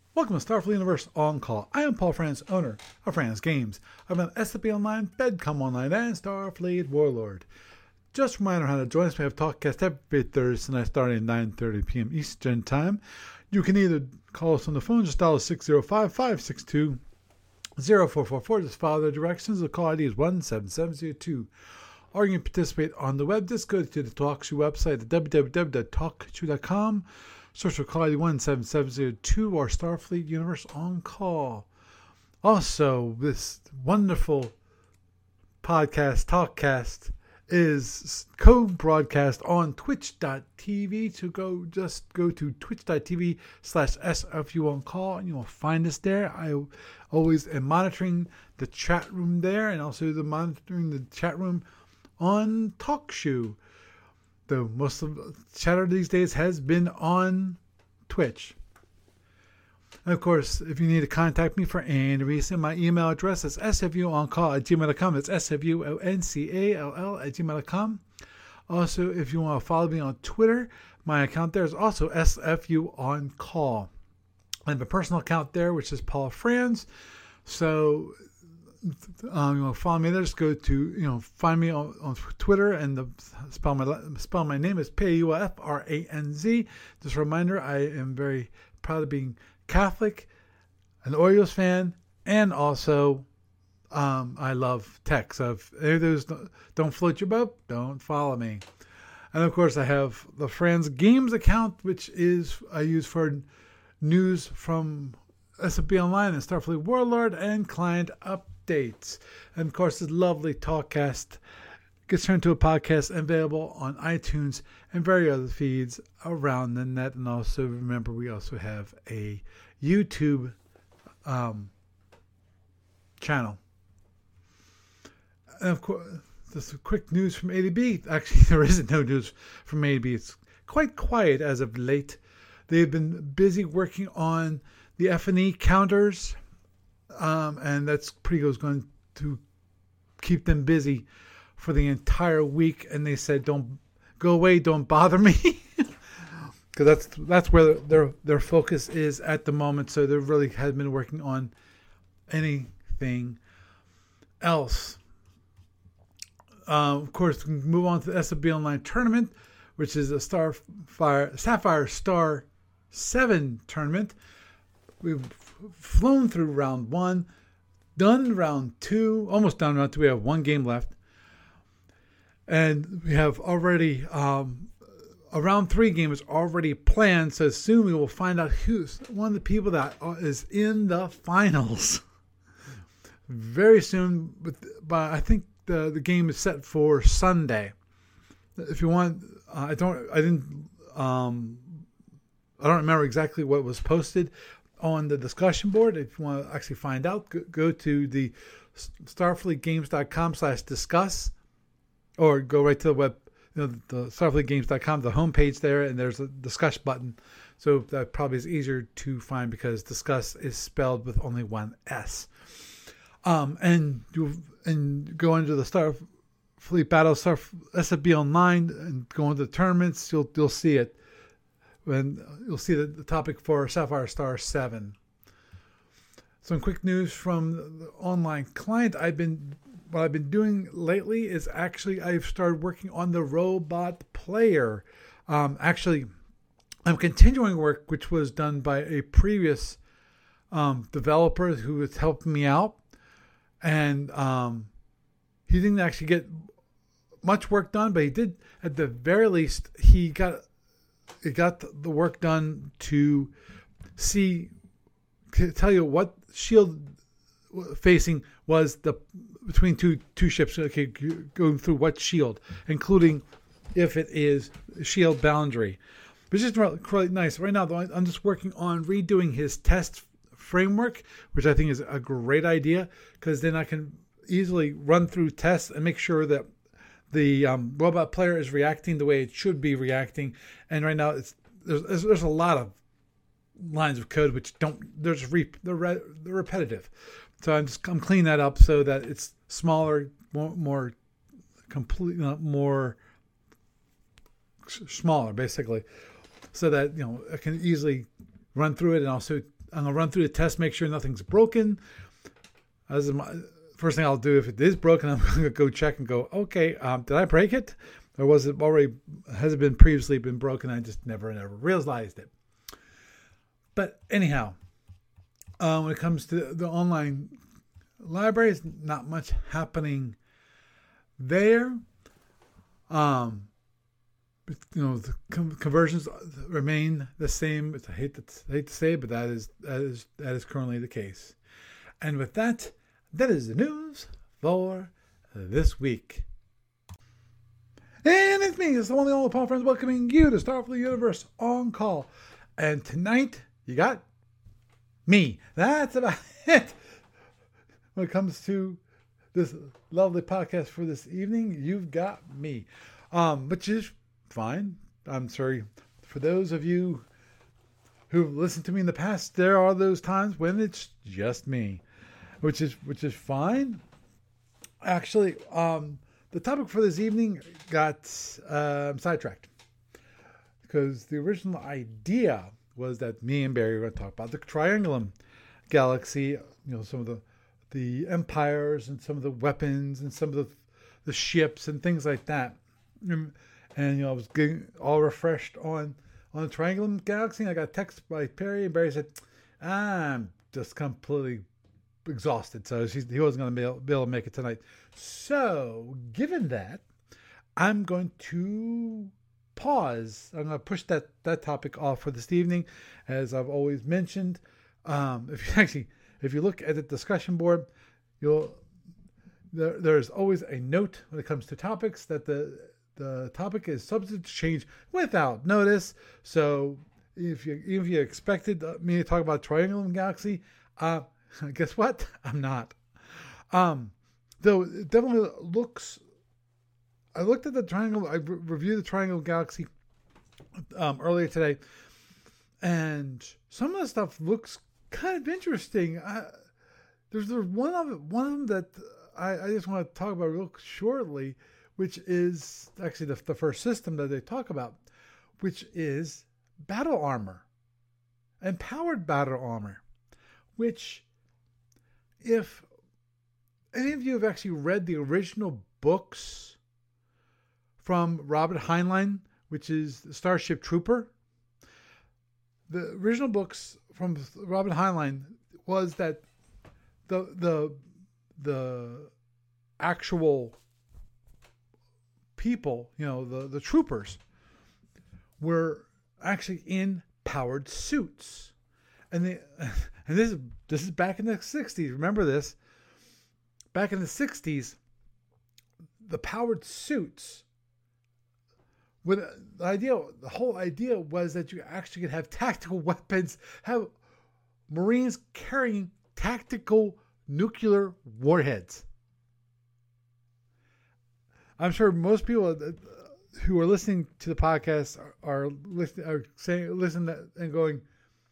Welcome to Starfleet Universe On Call. I am Paul Franz, owner of Franz Games. I've been SFB Online, Bedcom Online, and Starfleet Warlord. Just a reminder how to join us. We have TalkCast every Thursday night starting at 9:30 p.m. Eastern Time. You can either call us on the phone, just dial 605-562-0444. Just follow the directions. The call ID is 17702. Or you can participate on the web. Just go to the TalkShoe website at www.talkshoe.com. Search for call ID 17702 or Starfleet Universe On Call. Also, this wonderful podcast, TalkCast, is co-broadcast on twitch.tv. So go to twitch.tv/SFU On Call and you will find us there. I always am monitoring the chat room there and also monitoring the chat room on TalkShoe. Though most of the chatter these days has been on Twitch. And of course, if you need to contact me for any reason, my email address is sfuoncall@gmail.com. It's sfuoncall@gmail.com. Also, if you want to follow me on Twitter, my account there is also sfuoncall. I have a personal account there, which is Paul Franz. So you want to follow me there, just go to, find me on Twitter, and spell my name is P-A-U-F-R-A-N-Z. Just a reminder, I am very proud of being Catholic, an Orioles fan, and also I love tech. So if any of those don't float your boat, don't follow me. And of course, I have the Franz Games account, which I use for news from SFB Online and Starfleet Warlord and client updates. And of course, this lovely TalkCast gets turned into a podcast available on iTunes and various other feeds around the net. And also remember, we also have a YouTube channel. And of course, just quick news from ADB. Actually, there isn't no news from ADB. It's quite quiet as of late. They've been busy working on the F&E counters. And that's pretty much going to keep them busy for the entire week. And they said, "Don't go away, don't bother me," because that's where their focus is at the moment. So they really haven't been working on anything else. Of course, we can move on to the SFB Online tournament, which is a Sapphire Star 7 tournament. We've flown through round 1, done round 2, almost done round 2. We have one game left. And we have already, a round 3 game is already planned. So soon we will find out who's one of the people that is in the finals. Very soon, but I think the game is set for Sunday. If you want, I don't remember exactly what was posted on the discussion board. If you want to actually find out, go to the starfleetgames.com/discuss, or go right to the web, the starfleetgames.com, the homepage there, and there's a discuss button. So that probably is easier to find because discuss is spelled with only one S. And go into the Starfleet Battle, SFB Online, and go into the tournaments. You'll see it. And you'll see the topic for Sapphire Star 7. Some quick news from the online client. What I've been doing lately is actually I've started working on the robot player. Actually, I'm continuing work which was done by a previous developer who was helping me out. And he didn't actually get much work done, but he did, at the very least, he got the work done to tell you what shield facing was between two ships. Okay, going through what shield, including if it is shield boundary, which is really nice. Right now, though, I'm just working on redoing his test framework, which I think is a great idea, because then I can easily run through tests and make sure that the robot player is reacting the way it should be reacting. And right now, there's a lot of lines of code which they're repetitive. So I'm cleaning that up so that it's smaller, more complete, more smaller, basically, so that I can easily run through it and also I'm gonna run through the test, make sure nothing's broken. First thing I'll do, if it is broken, I'm gonna go check and go, okay, did I break it, or has it been previously been broken? I just never realized it. But anyhow, when it comes to the online libraries, not much happening there. The conversions remain the same. I hate to say it, but that is currently the case. And with that is the news for this week. And it's me, it's the one and only Paul Friends, welcoming you to Starfleet Universe on Call. And tonight, you got me. That's about it. When it comes to this lovely podcast for this evening, you've got me. Which is fine. I'm sorry. For those of you who've listened to me in the past, there are those times when it's just me. Which is fine. Actually, the topic for this evening got sidetracked. Because the original idea was that me and Barry were going to talk about the Triangulum Galaxy, some of the empires and some of the weapons and some of the ships and things like that. And I was getting all refreshed on the Triangulum Galaxy. And I got a text by Perry, and Barry said, I'm just completely exhausted, so he wasn't going to be able to make it tonight. So, given that, I'm going to pause. I'm going to push that topic off for this evening, as I've always mentioned. If you look at the discussion board, there's always a note when it comes to topics that the topic is subject to change without notice. So if you expected me to talk about Triangulum Galaxy, guess what? I'm not. Though it definitely looks. I looked at the Triangle. I reviewed the Triangle Galaxy earlier today, and some of the stuff looks kind of interesting. There's one of them that I just want to talk about real shortly, which is actually the first system that they talk about, which is battle armor, empowered battle armor, which, if any of you have actually read the original books from Robert Heinlein, which is Starship Trooper, the original books from Robert Heinlein was that the actual people, the troopers, were actually in powered suits, and this is back in the 60s. Remember this? Back in the 60s, the powered suits, the whole idea was that you actually could have tactical weapons, have Marines carrying tactical nuclear warheads. I'm sure most people who are listening to the podcast are listening and going,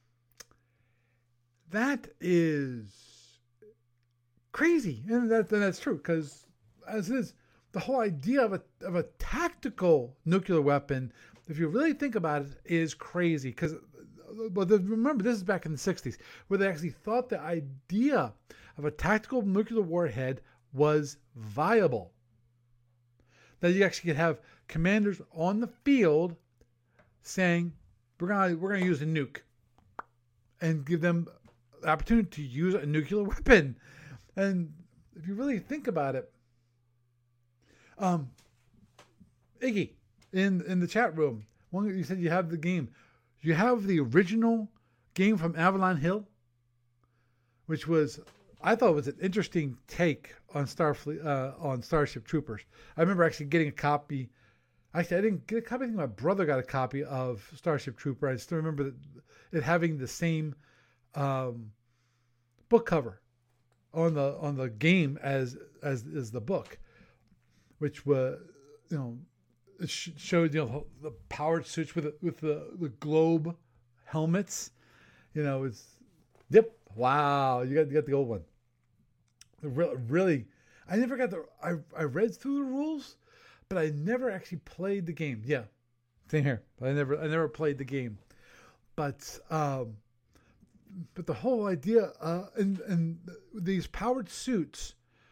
that is crazy. And that's true, because as it is, the whole idea of a tactical nuclear weapon, if you really think about it, is crazy. But remember, this is back in the 60s, where they actually thought the idea of a tactical nuclear warhead was viable. That you actually could have commanders on the field saying, we're gonna use a nuke, and give them the opportunity to use a nuclear weapon. And if you really think about it, Iggy in the chat room, you said you have the game. You have the original game from Avalon Hill, which was, I thought, was an interesting take on Starfleet, on Starship Troopers. I remember actually getting a copy. Actually, I didn't get a copy. I think my brother got a copy of Starship Trooper. I still remember it having the same book cover on the game as the book, which was, it showed the powered suits with the globe helmets. It's yep. Wow, you got the old one. Really, I never got I read through the rules, but I never actually played the game. Yeah, same here. I never played the game, but the whole idea, and these powered suits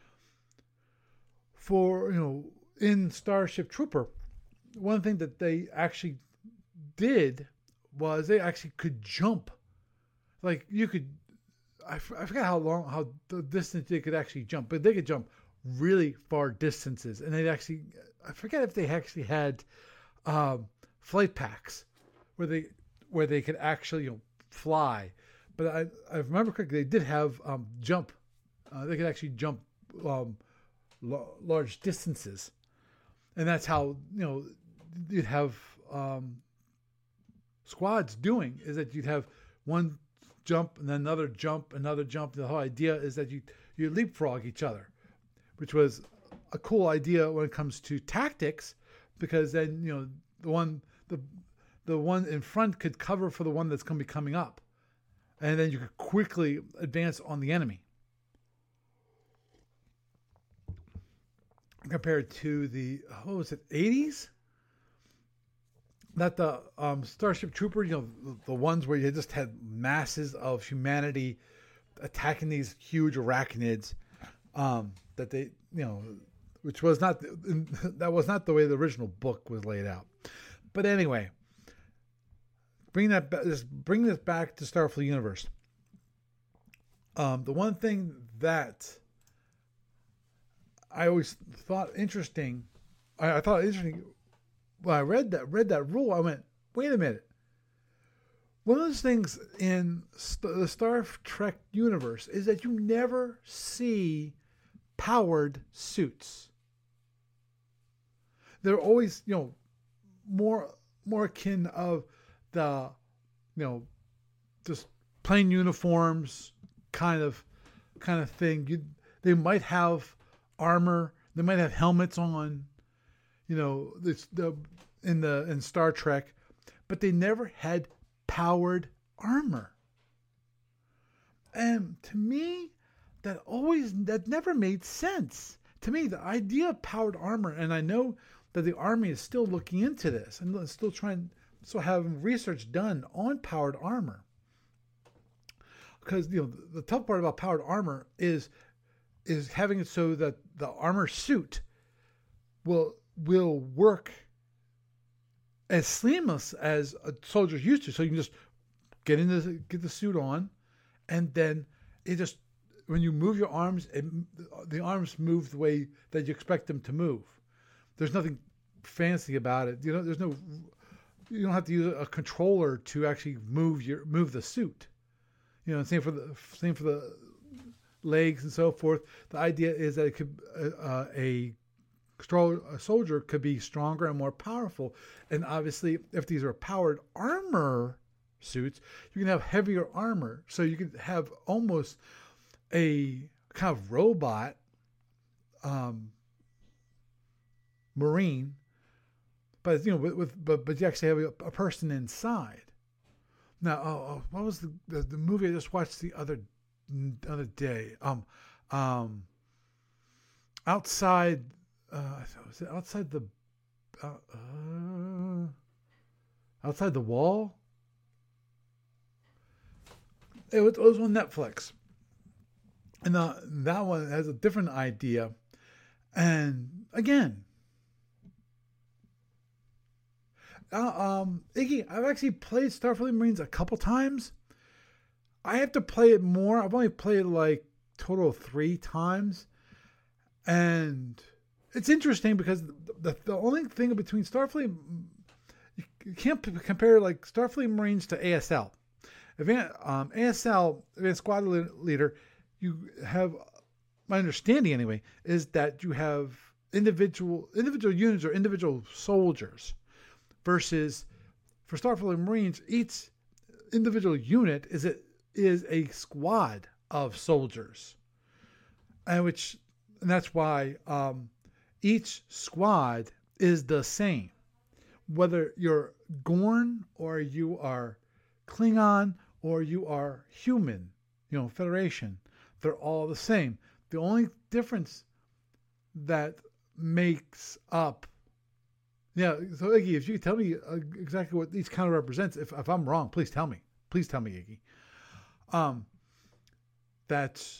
for, in Starship Trooper, one thing that they actually did was they actually could jump. Like you could, I forget how the distance they could actually jump, but they could jump really far distances. And they actually, I forget if they actually had flight packs where they could actually fly. But I remember correctly, they did have jump. They could actually jump large distances, and that's how you'd have squads doing, is that you'd have one jump and then another jump, another jump. The whole idea is that you leapfrog each other, which was a cool idea when it comes to tactics, because then the one in front could cover for the one that's going to be coming up, and then you could quickly advance on the enemy. Compared to the, what was it, 80s? That the Starship Trooper, the ones where you just had masses of humanity attacking these huge arachnids, that they, which was not, that was not the way the original book was laid out. But anyway, bring this back to Starfleet Universe. The one thing that I always thought interesting, I thought interesting when I read that rule. I went, wait a minute. One of those things in the Star Trek universe is that you never see powered suits. They're always, more akin of the, just plain uniforms kind of thing. They might have armor. They might have helmets on, in Star Trek, but they never had powered armor. And to me, that never made sense. To me, the idea of powered armor, and I know that the Army is still looking into this and still having research done on powered armor. Because the tough part about powered armor is having it so that the armor suit will work as seamless as a soldier's used to. So you can just get the suit on, and then when you move your arms, the arms move the way that you expect them to move. There's nothing fancy about it. You don't have to use a controller to actually move the suit. Same for the legs and so forth. The idea is that it could a soldier could be stronger and more powerful. And obviously, if these are powered armor suits, you can have heavier armor. So you could have almost a kind of robot Marine, but but you actually have a person inside. Now, what was the movie I just watched the other day? Outside. Was it outside the wall? It was on Netflix, and that one has a different idea. And again, Iggy, I've actually played Starfleet Marines a couple times. I have to play it more. I've only played like total of 3 times, and it's interesting because the only thing between Starfleet, you can't compare like Starfleet Marines to ASL. ASL, Advanced Squad Leader, you have, my understanding anyway, is that you have individual units or individual soldiers, versus for Starfleet Marines, each individual unit is a squad of soldiers, and that's why each squad is the same. Whether you're Gorn or you are Klingon or you are human, Federation, they're all the same. The only difference that makes up, so Iggy, if you could tell me exactly what each counter represents, if I'm wrong, please tell me. Please tell me, Iggy. That's,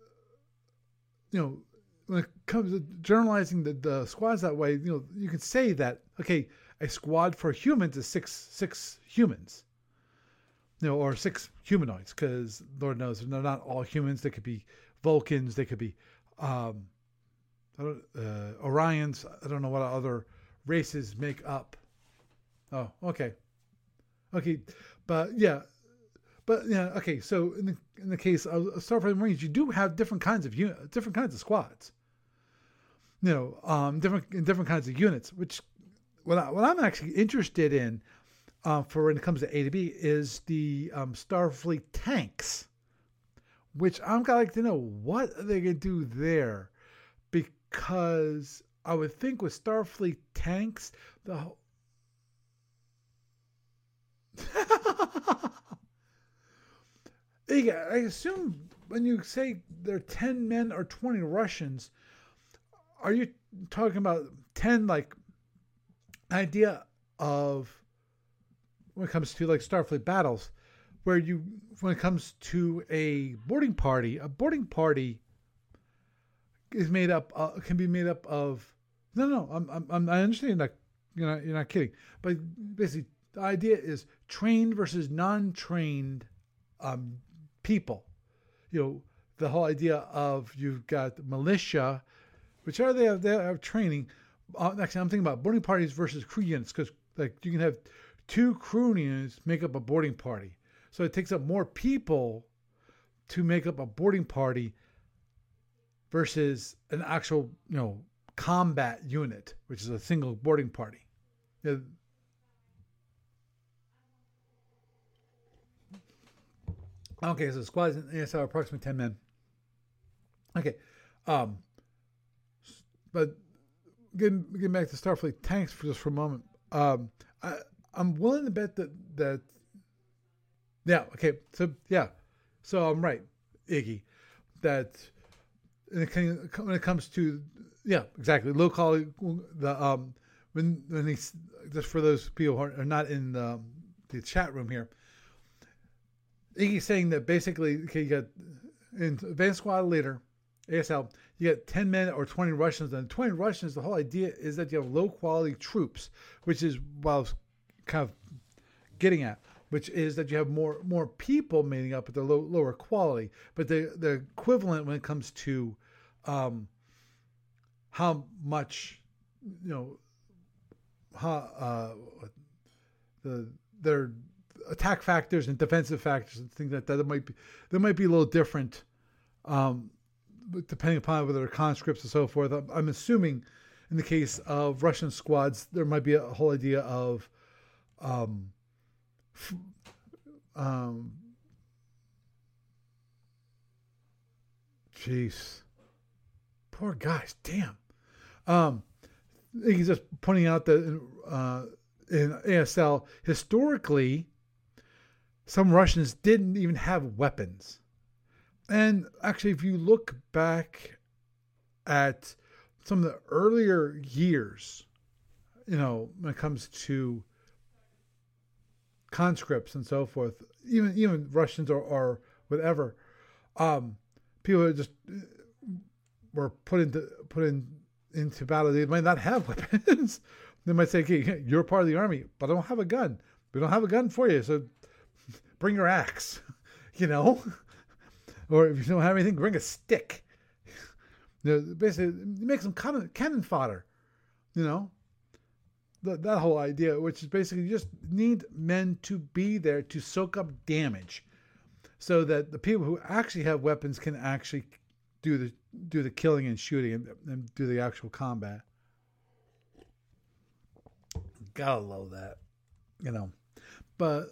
when it comes to generalizing the squads that way, you can say that, okay, a squad for humans is six humans, or six humanoids, because Lord knows they're not all humans. They could be Vulcans, they could be Orions. I don't know what other races make up. Oh, okay, but yeah. Okay. So in the case of Starfleet Marines, you do have different kinds of squads. Different kinds of units. Which what I'm actually interested in, for when it comes to A to B, is the Starfleet tanks. Which I'm gonna like to know what are they gonna do there, because I would think with Starfleet tanks, the whole yeah, I assume when you say there are 10 men or 20 Russians, are you talking about 10, like, idea of when it comes to like Starfleet battles, where when it comes to a boarding party is can be made up of, I understand that you're not kidding, but basically the idea is trained versus non-trained people. The whole idea of you've got militia, which they have training. Actually, I'm thinking about boarding parties versus crew units, because like you can have 2 crew units make up a boarding party, so it takes up more people to make up a boarding party versus an actual combat unit, which is a single boarding party. Okay, so squads in ASL are approximately 10 men. Okay, but getting back to Starfleet tanks for a moment. I'm willing to bet that yeah, okay, so I'm right, Iggy, that when it comes to exactly low quality, when they, just for those people who are not in the chat room here, Iggy's saying that basically, okay, you got in Advanced Squad Leader, ASL, you get 10 men or 20 Russians. And 20 Russians, the whole idea is that you have low quality troops, which is what I was kind of getting at, which is that you have more people making up at the lower quality. But the equivalent when it comes to how much, their attack factors and defensive factors and things like that, there might be a little different, depending upon whether they're conscripts and so forth. I'm assuming in the case of Russian squads, there might be a whole idea of jeez, poor guys, damn. He's just pointing out that in ASL, historically, some Russians didn't even have weapons. And actually, if you look back at some of the earlier years, when it comes to conscripts and so forth, even Russians or whatever, people just were put into battle. They might not have weapons. They might say, "Okay, you're part of the army, but I don't have a gun. We don't have a gun for you, so bring your axe." Or if you don't have anything, bring a stick. Basically, make some cannon fodder. That whole idea, which is basically you just need men to be there to soak up damage, so that the people who actually have weapons can actually do the killing and shooting and do the actual combat. Gotta love that, But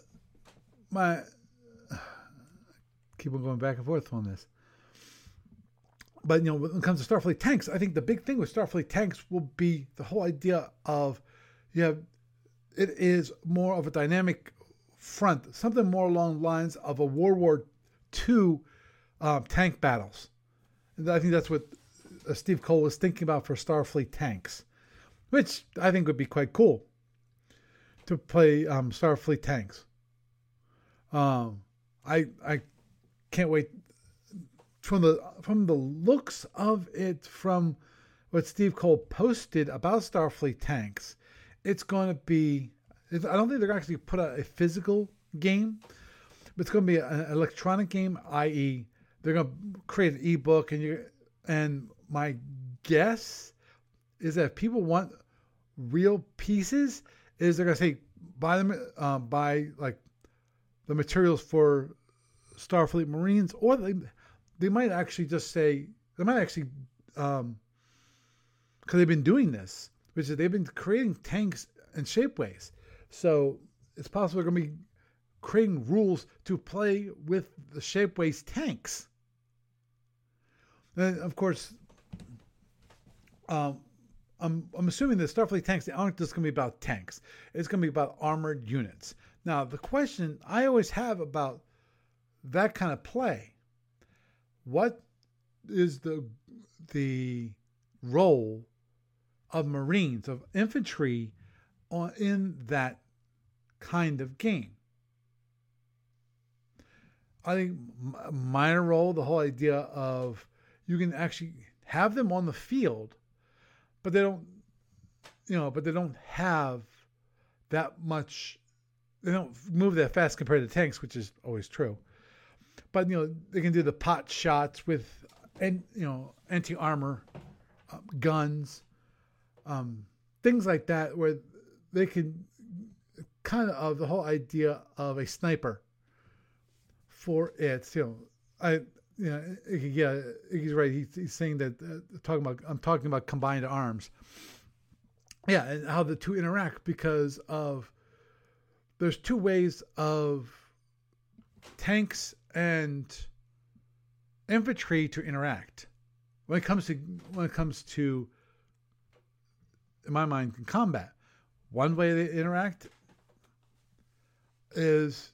keep on going back and forth on this. But when it comes to Starfleet tanks, I think the big thing with Starfleet tanks will be the whole idea of it is more of a dynamic front, something more along the lines of a World War II tank battles. And I think that's what Steve Cole was thinking about for Starfleet tanks, which I think would be quite cool to play Starfleet tanks. I can't wait from the looks of it, from what Steve Cole posted about Starfleet tanks. It's going to be. I don't think they're going to actually put out a physical game, but it's going to be an electronic game, i.e., they're going to create an ebook, and my guess is that if people want real pieces, is they're going to say buy them, buy like the materials for Starfleet Marines, or they might actually just say because they've been doing this, which is they've been creating tanks and shapeways, so it's possible they're going to be creating rules to play with the shapeways tanks. And of course, I'm assuming the Starfleet tanks aren't just going to be about tanks. It's going to be about armored units. Now, the question I always have about that kind of play: what is the role of Marines, of infantry, in that kind of game? I think a minor role, the whole idea of you can actually have them on the field, but they don't have that much. They don't move that fast compared to tanks, which is always true. But they can do the pot shots with, anti-armor guns, things like that, where they can kind of the whole idea of a sniper for it. He's right. He's saying that I'm talking about combined arms. Yeah, and how the two interact, because of there's two ways of tanks and infantry to interact when it comes to in my mind combat. One way they interact is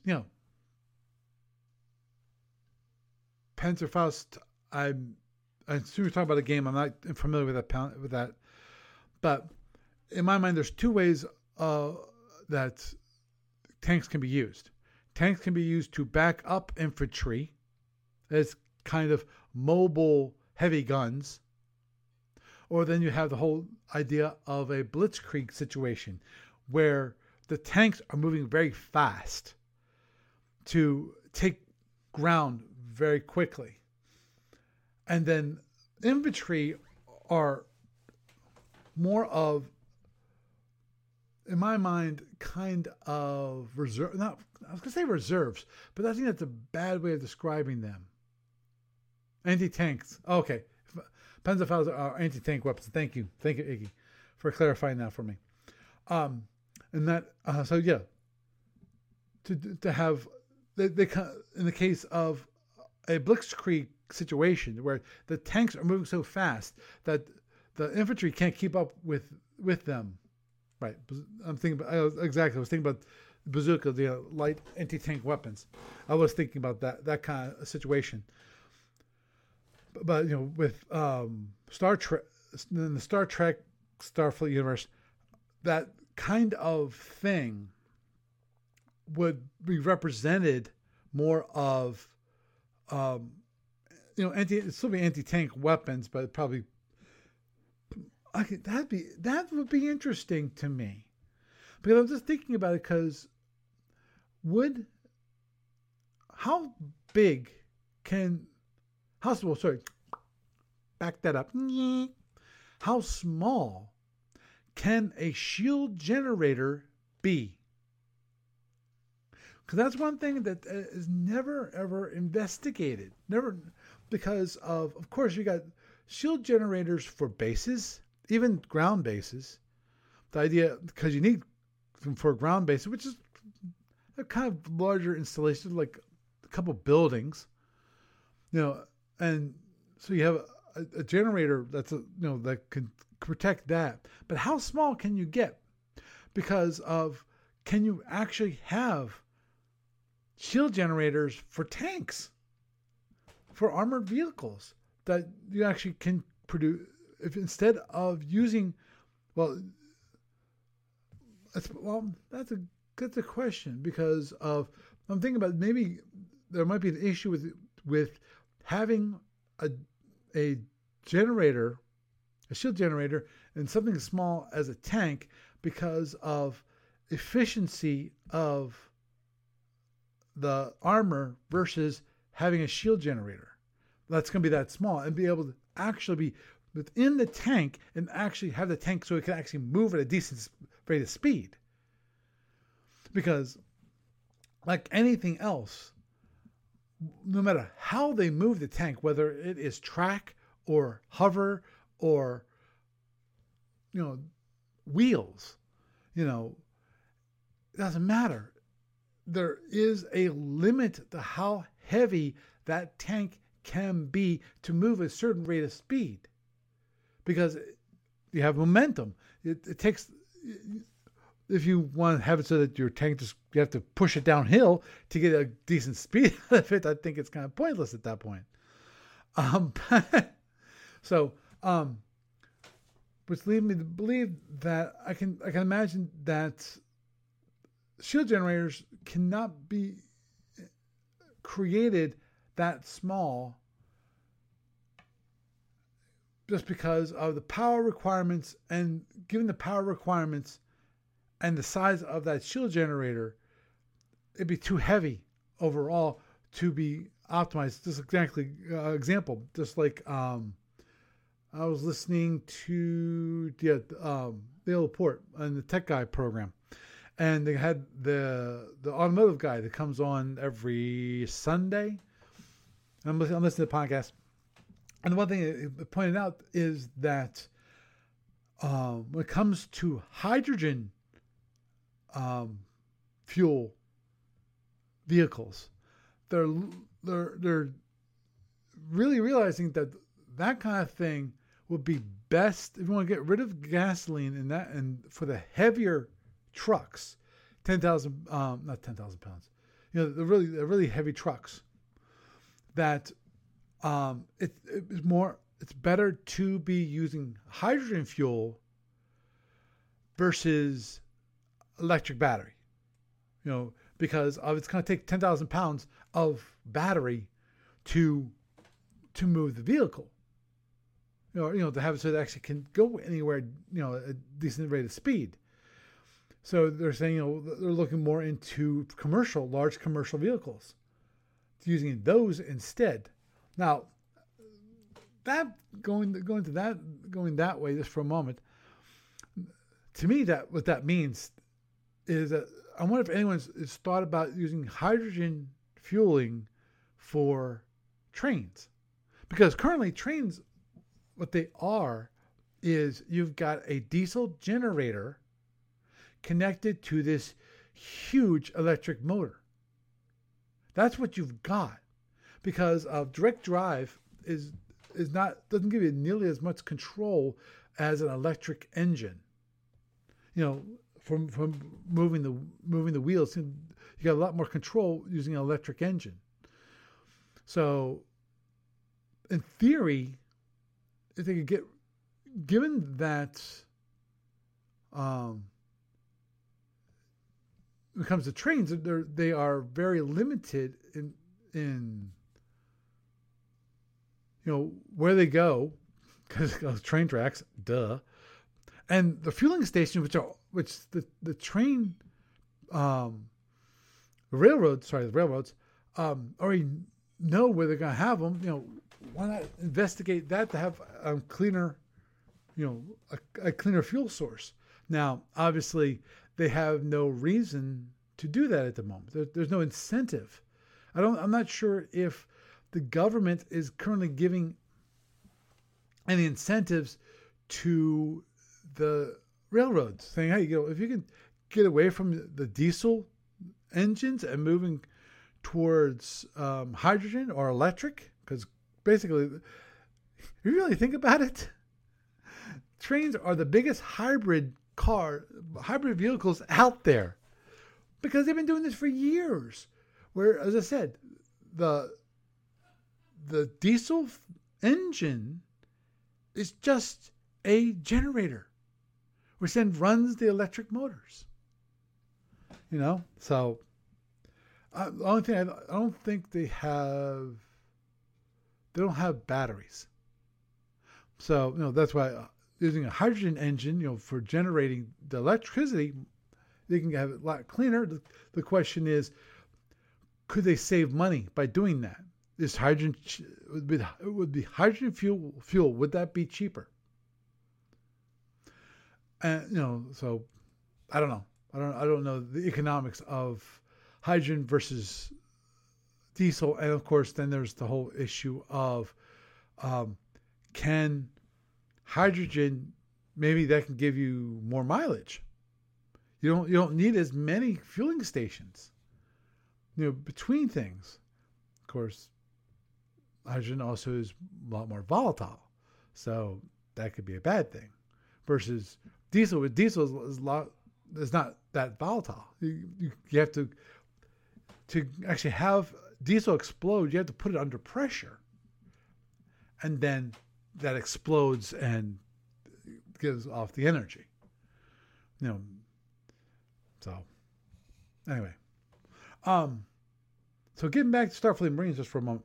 Panzerfaust. I assume you're talking about a game. I'm not familiar with that, but in my mind, there's two ways that tanks can be used. Tanks can be used to back up infantry as kind of mobile heavy guns, or then you have the whole idea of a blitzkrieg situation where the tanks are moving very fast to take ground very quickly. And then infantry are more of, in my mind, kind of reserve. Not, I was going to say reserves, but I think that's a bad way of describing them. Anti-tanks. Okay. Panzerfaust are anti-tank weapons. Thank you, Iggy, for clarifying that for me. And that, to have, they in the case of a blitzkrieg situation where the tanks are moving so fast that the infantry can't keep up with them. Right. I was thinking about bazooka, the light anti-tank weapons. I was thinking about that kind of situation. But with Star Trek, in the Star Trek Starfleet universe, that kind of thing would be represented more of it'd still be anti-tank weapons, but probably that would be interesting to me, because I'm just thinking about it. Because back that up. How small can a shield generator be? Because that's one thing that is never ever investigated. Never, because of course you got shield generators for bases, even ground bases. The idea, because you need them for ground bases, which is a kind of larger installation, like a couple buildings, and so you have a generator that's that can protect that. But how small can you get? Because can you actually have shield generators for tanks, for armored vehicles, that you actually can produce, if instead of using, that's a question, because I'm thinking about maybe there might be an issue with having a generator, a shield generator, and something as small as a tank because of efficiency of the armor versus having a shield generator. That's going to be that small and be able to actually be within the tank and actually have the tank so it can actually move at a decent rate of speed. Because like anything else, no matter how they move the tank, whether it is track or hover or, wheels, it doesn't matter. There is a limit to how heavy that tank can be to move a certain rate of speed, because you have momentum. It takes, if you want to have it so that your tank you have to push it downhill to get a decent speed out of it, I think it's kind of pointless at that point. Which leads me to believe that I can imagine that shield generators cannot be created that small just because of the power requirements, and given the power requirements and the size of that shield generator, it'd be too heavy overall to be optimized. Just exactly example, just like I was listening to Dale Laporte on the Tech Guy program, and they had the automotive guy that comes on every Sunday. I'm listening to the podcast, and the one thing it pointed out is that when it comes to hydrogen fuel vehicles, they're really realizing that kind of thing would be best if you want to get rid of gasoline in that, and for the heavier trucks, 10,000 not 10,000 pounds, the really heavy trucks, that it's better to be using hydrogen fuel versus electric battery, because it's going to take 10,000 pounds of battery to move the vehicle, to have it so it actually can go anywhere, a decent rate of speed. So they're saying, they're looking more into large commercial vehicles, using those instead. Now, that going that way just for a moment, to me, that what that means is that I wonder if anyone's thought about using hydrogen fueling for trains, because currently trains, what they are is you've got a diesel generator connected to this huge electric motor. That's what you've got, because direct drive doesn't give you nearly as much control as an electric engine. From moving the wheels, you got a lot more control using an electric engine. So, in theory, if they could given that, when it comes to trains, they are very limited in where they go, because train tracks, duh, and the fueling stations, which the train, the railroads already know where they're going to have them. Why not investigate that to have a cleaner, a cleaner fuel source? Now, obviously, they have no reason to do that at the moment. There's no incentive. I'm not sure if the government is currently giving any incentives to the railroads, saying, hey, if you can get away from the diesel engines and moving towards hydrogen or electric, because basically, if you really think about it, trains are the biggest hybrid vehicles out there, because they've been doing this for years. Where, as I said, the diesel engine is just a generator, which then runs the electric motors. So the only thing, I don't think they have they don't have batteries. So, that's why using a hydrogen engine, for generating the electricity, they can have it a lot cleaner. The question is, could they save money by doing that? Is hydrogen would be hydrogen fuel? Would that be cheaper? And so I don't know. I don't know the economics of hydrogen versus diesel, and of course, then there's the whole issue of can hydrogen, maybe that can give you more mileage. You don't need as many fueling stations, between things. Of course, hydrogen also is a lot more volatile, so that could be a bad thing. Versus diesel, with diesel is not that volatile. You have to actually have diesel explode. You have to put it under pressure, and then that explodes and gives off the energy. So anyway, so getting back to Starfleet Marines just for a moment.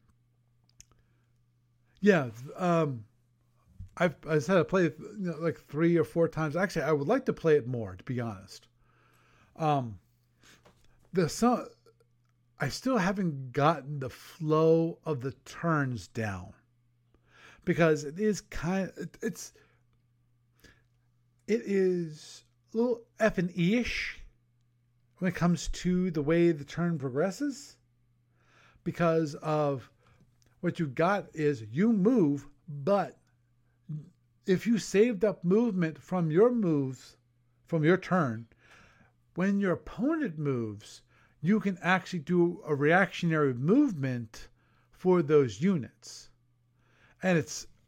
Yeah, I said I played it like 3 or 4 times. Actually, I would like to play it more, to be honest. I still haven't gotten the flow of the turns down, because it is it is a little F&E-ish when it comes to the way the turn progresses, because of what you got is you move, but if you saved up movement from your moves, from your turn, when your opponent moves, you can actually do a reactionary movement for those units. And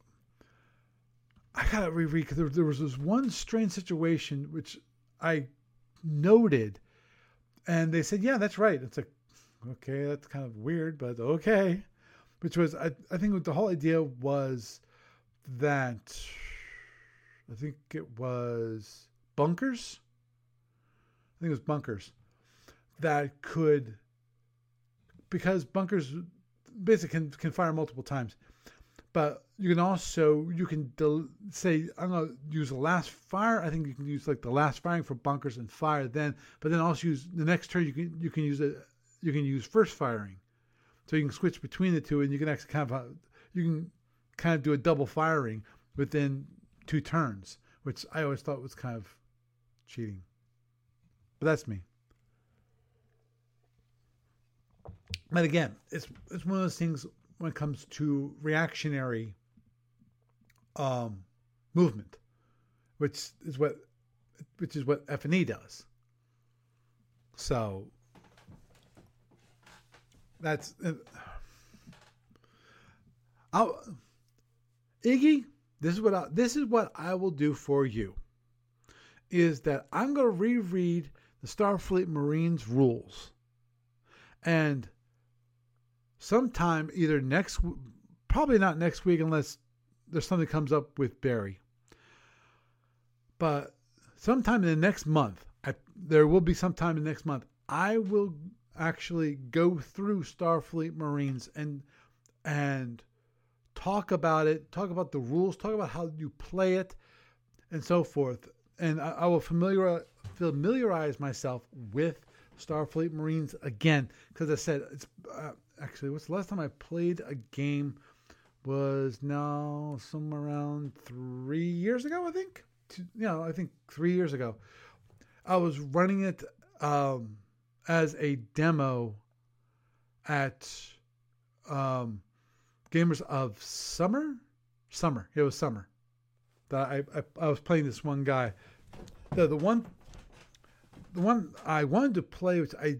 I gotta reread, because there was this one strange situation which I noted, and they said, yeah, that's right. It's like, okay, that's kind of weird, but okay. Which was, I think the whole idea was that, I think it was bunkers. I think it was bunkers that could, because bunkers basically can fire multiple times. But you can say, I'm going to use the last fire. I think you can use like the last firing for bunkers and fire then, but then also use the next turn. You can use first firing, so you can switch between the two, and you can actually kind of do a double firing within 2 turns, which I always thought was kind of cheating. But that's me. But again, it's one of those things when it comes to reactionary movement, which is what F&E does. So that's Iggy. This is what I will do for you. Is that I'm going to reread the Starfleet Marines rules, and sometime either probably not next week unless there's something comes up with Barry, but sometime in the next month, there will be sometime in the next month, I will actually go through Starfleet Marines and talk about it, talk about the rules, talk about how you play it, and so forth. And I will familiarize myself with Starfleet Marines again, because I said it's actually, what's the last time I played a game was now somewhere around 3 years ago, I think. I think 3 years ago. I was running it as a demo at Gamers of Summer. It was summer. That I was playing this one guy. The one I wanted to play, which I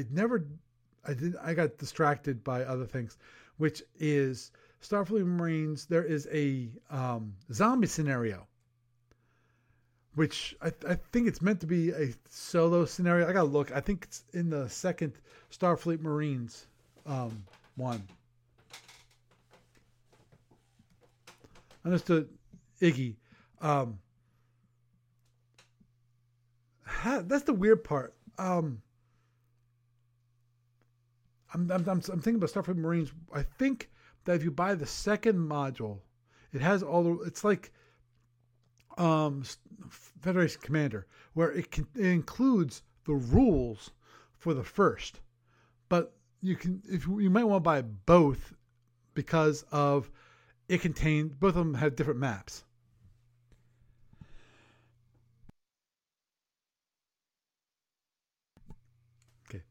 got distracted by other things, which is Starfleet Marines. There is a zombie scenario, which I think it's meant to be a solo scenario. I gotta look. I think it's in the second Starfleet Marines one. Understood, Iggy. That's the weird part. I'm thinking about Starfleet Marines. I think that if you buy the second module, it has all the. It's like Federation Commander, where it includes the rules for the first, but you might want to buy both because of it contained both of them have different maps. Okay.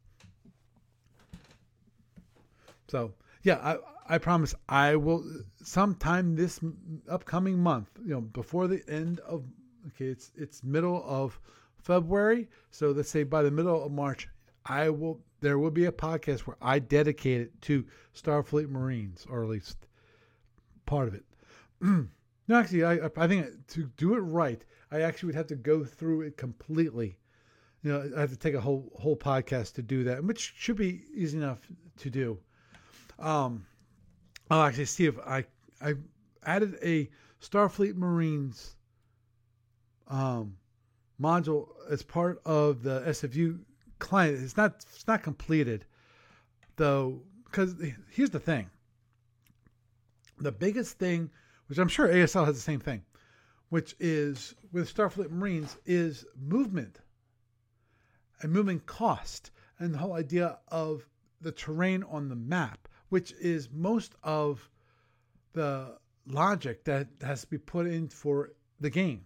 So yeah, I promise I will sometime this upcoming month, before the end of it's middle of February, so let's say by the middle of March, there will be a podcast where I dedicate it to Starfleet Marines, or at least part of it. No, actually, I think to do it right, I actually would have to go through it completely. I have to take a whole podcast to do that, which should be easy enough to do. I'll actually see if I added a Starfleet Marines module as part of the SFU client. It's not completed though, because here's the thing. The biggest thing, which I'm sure ASL has the same thing, which is with Starfleet Marines, is movement and movement cost, and the whole idea of the terrain on the map, which is most of the logic that has to be put in for the game.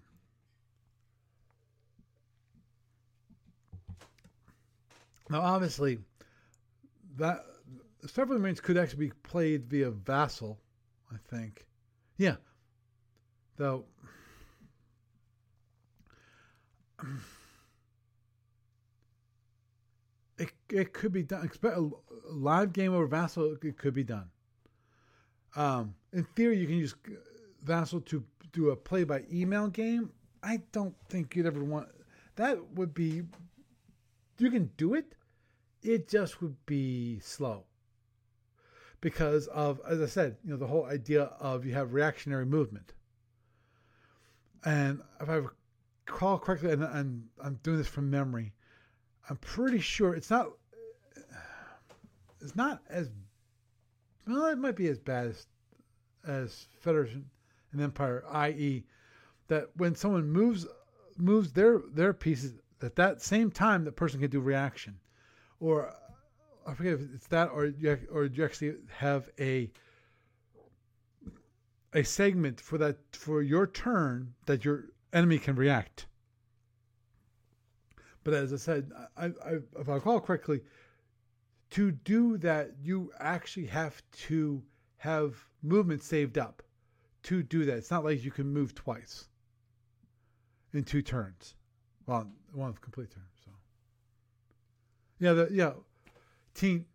Now, obviously, that Starfleet Marines could actually be played via Vassal, I think. Yeah. Though, it could be done. Expect a live game over Vassal. It could be done. In theory, you can use Vassal to do a play by email game. I don't think you'd ever want that. Would be, you can do it. It just would be slow because of, as I said, the whole idea of you have reactionary movement. And if I recall correctly, and I'm doing this from memory, I'm pretty sure it's not as well. It might be as bad as Federation and Empire, i.e., that when someone moves their pieces at that same time, the person can do reaction, or I forget if it's that, or you actually have a segment for your turn that your enemy can react. But as I said, if I recall correctly, to do that, you actually have to have movement saved up to do that. It's not like you can move twice in 2 turns. Well, one complete turn. So, team.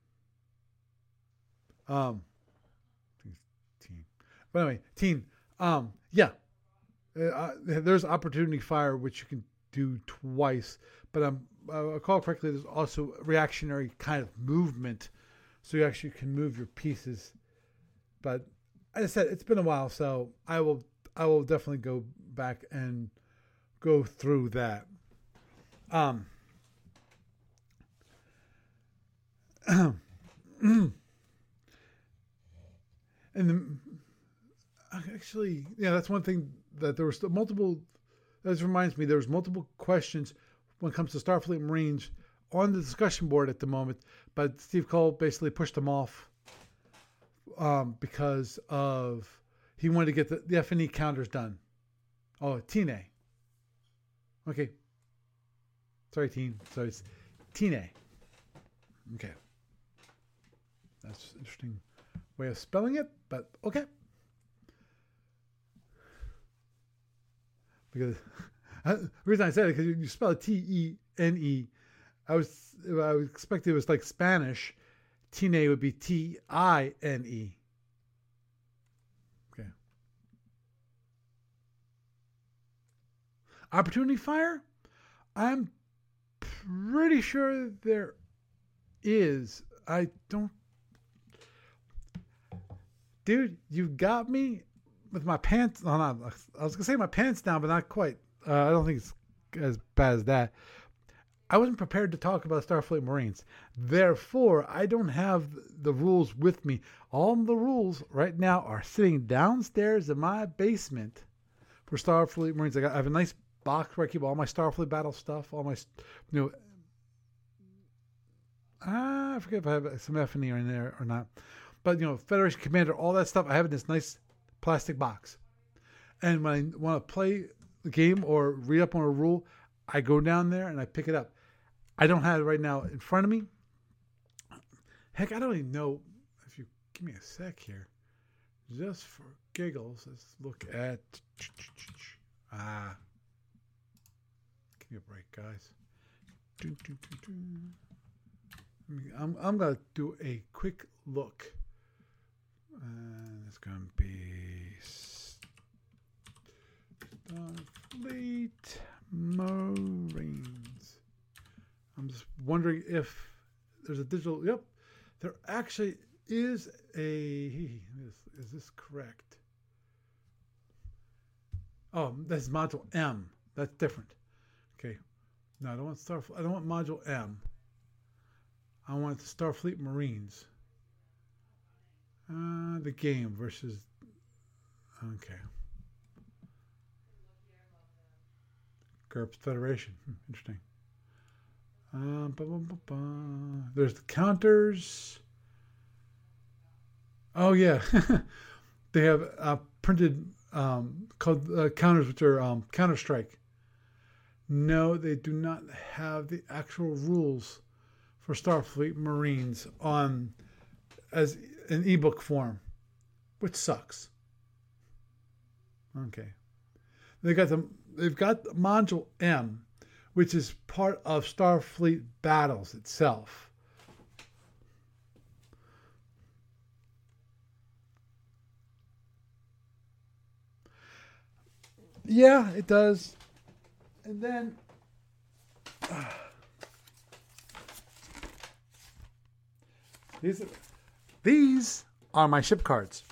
Team. But anyway, team. There's opportunity fire, which you can do twice, but I recall correctly, there's also reactionary kind of movement, so you actually can move your pieces. But as I said, it's been a while, so I will definitely go back and go through that. And actually, that's one thing that there was multiple. That reminds me, there's multiple questions when it comes to Starfleet Marines on the discussion board at the moment, but Steve Cole basically pushed them off because of he wanted to get the F&E counters done. Oh, Teen A. Okay. Sorry, Teen. So it's Teen A. Okay. That's an interesting way of spelling it, but okay. Because the reason I said it, because you spell it Tene. I was expecting it was like Spanish. Tine would be Tine. Okay. Opportunity fire? I'm pretty sure there is. I don't. Dude, you got me with my pants. Oh, no, I was going to say my pants down, but not quite. I don't think it's as bad as that. I wasn't prepared to talk about Starfleet Marines. Therefore, I don't have the rules with me. All the rules right now are sitting downstairs in my basement for Starfleet Marines. I have a nice box where I keep all my Starfleet battle stuff, all my, I forget if I have some F&E in there or not. But, Federation Commander, all that stuff, I have in this nice plastic box. And when I want to play the game or read up on a rule, I go down there and I pick it up. I don't have it right now in front of me. Heck, I don't even know. If you give me a sec here, just for giggles, let's look at. Give me a break, guys. I'm gonna do a quick look, and it's gonna be Starfleet Marines. I'm just wondering if there's a digital. Yep, there actually is a. Is this correct? Oh, that's module M. That's different. Okay. No, I don't want Starfleet. I don't want module M. I want the Starfleet Marines. The game versus. Okay. GURPS Federation. Interesting. There's the counters. Oh yeah, they have printed called counters, which are Counter Strike. No, they do not have the actual rules for Starfleet Marines on as an ebook form, which sucks. Okay, they've got module M, which is part of Starfleet Battles itself. Yeah, it does. And then these are my ship cards.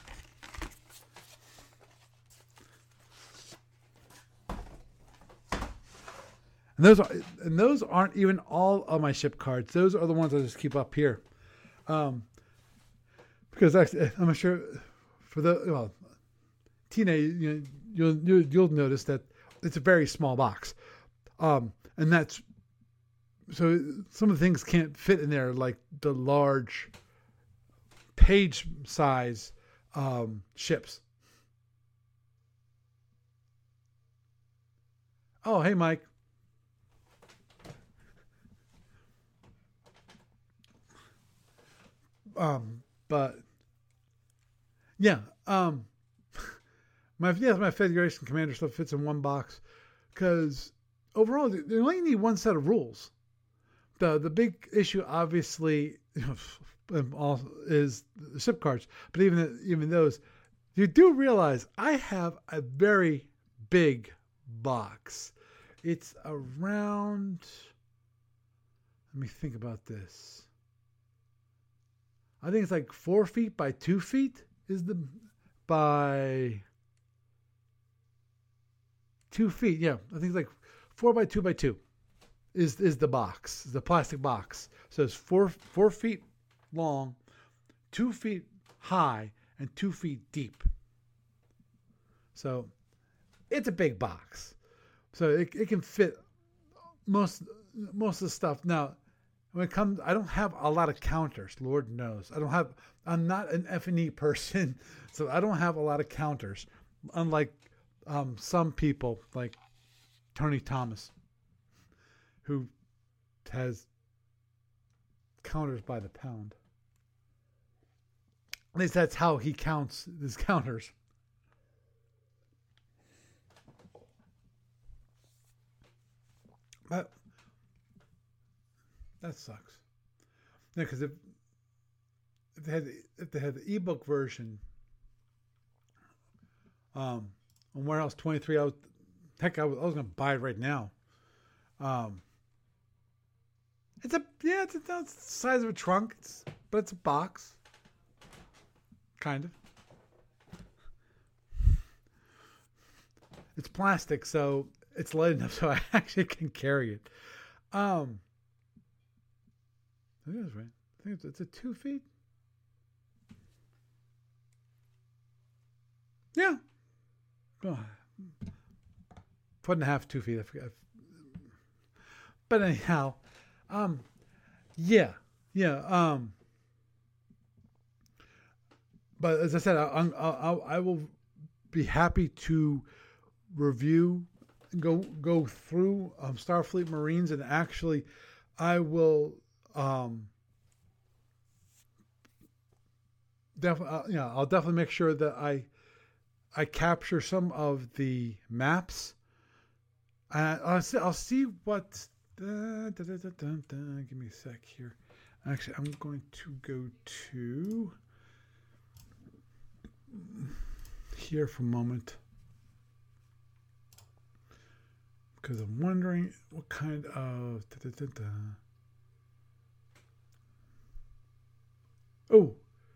And those aren't even all of my ship cards. Those are the ones I just keep up here, because actually, I'm sure for Tina, you'll notice that it's a very small box, and that's so some of the things can't fit in there, like the large page size ships. Oh, hey, Mike. But yeah, my Federation Commander stuff fits in one box because overall they only need one set of rules. The big issue, obviously, is the ship cards. But even those, you do realize I have a very big box. It's around. Let me think about this. I think it's like 4 feet by 2 feet is the by 2 feet. Yeah, I think it's like 4 by 2 by 2 is the box, the plastic box. So it's 4 feet long, 2 feet high, and 2 feet deep. So it's a big box. So it can fit most of the stuff. Now, when it comes, I don't have a lot of counters. Lord knows, I'm not an F&E person, so I don't have a lot of counters. Unlike some people, like Tony Thomas, who has counters by the pound. At least that's how he counts his counters. But that sucks. Yeah, because if they had the ebook version, on Warehouse 23, I was going to buy it right now. It's the size of a trunk, but it's a box, kind of. It's plastic, so it's light enough so I actually can carry it. I think that's right. I think it's a 2 feet. Yeah. Oh, 1.5, 2 feet. I forgot. But anyhow, yeah. But as I said, I will be happy to review and go through Starfleet Marines, and actually, I will definitely I'll definitely make sure that I capture some of the maps. I'll see what. Give me a sec here. Actually, I'm going to go to here for a moment because I'm wondering what kind of. Oh,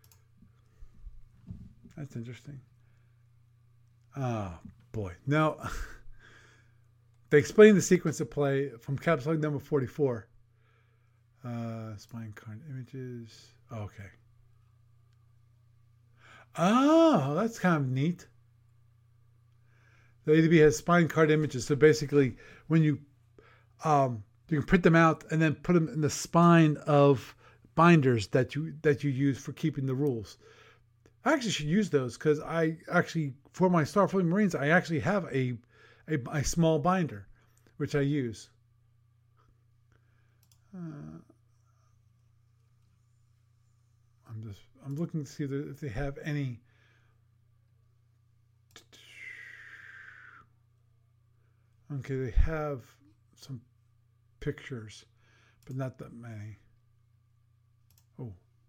that's interesting. Oh boy! Now. They explain the sequence of play from capsule number 44. Spine card images. Oh, okay. Oh, that's kind of neat. The ADB has spine card images. So basically, when you can print them out and then put them in the spine of binders that you use for keeping the rules. I actually should use those because I actually, for my Starfleet Marines, I actually have a small binder, which I use. I'm looking to see if they have any. Okay, they have some pictures, but not that many. Oh.